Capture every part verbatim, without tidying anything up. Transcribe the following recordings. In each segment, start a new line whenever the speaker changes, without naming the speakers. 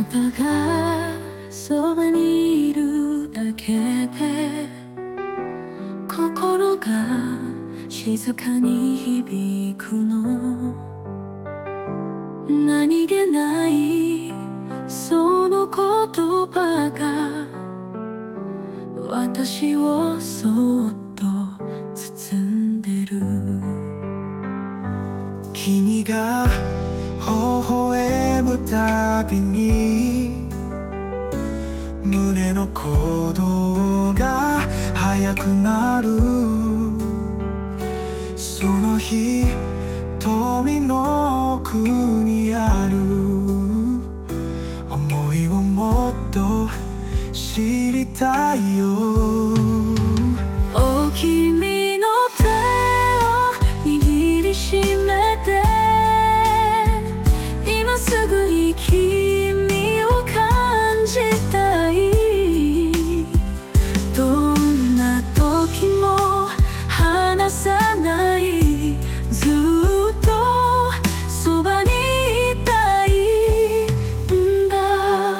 たがそばにいるだけで心が静かに響くの。何気ないその言葉が私をそっと包んでる。
君が微笑むたびに胸の鼓動が速くなる。その瞳の奥にある想いをもっと知りたいよ。
お君の手を握りしめて今すぐに君を感じたい。どんな時も離さない、ずっとそばにいたいんだ。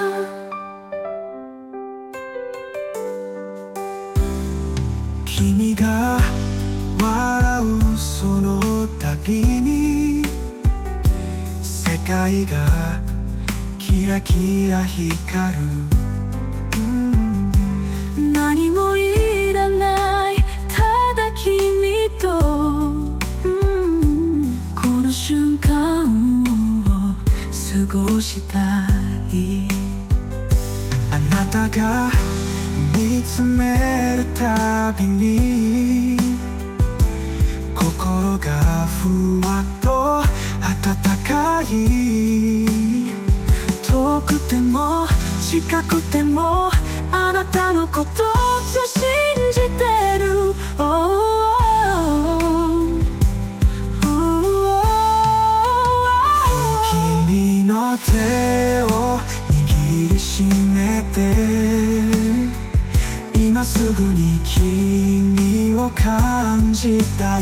君が笑うその度に世界がキラキラ光る、うん、
何もいらない、ただ君と、うん、この瞬間を過ごしたい。
あなたが見つめるたびに心がふわっと温かい。遠くても近くてもあなたのことを信じてる、oh, oh, oh, oh, oh. 君の手を握りしめて今すぐに君を感じたい。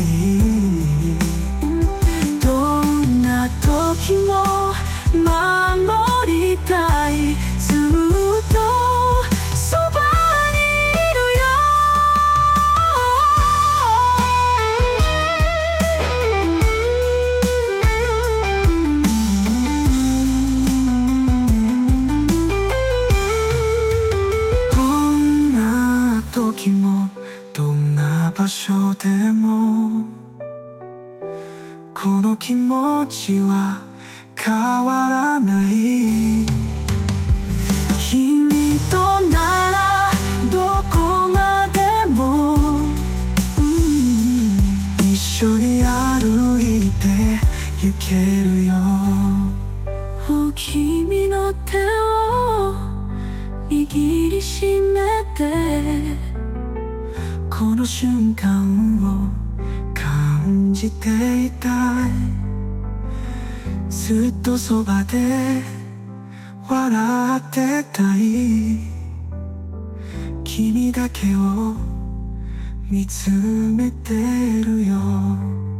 どんな時も守りたい、ずっとそばにいるよ。
こんな時もどんな場所でもこの気持ちは変わらない。
君とならどこまでも、うん、
一緒に歩いて行けるよ。
お君の手を握りしめて
この瞬間を感じていたい。ずっとそばで笑ってたい。君だけを見つめてるよ。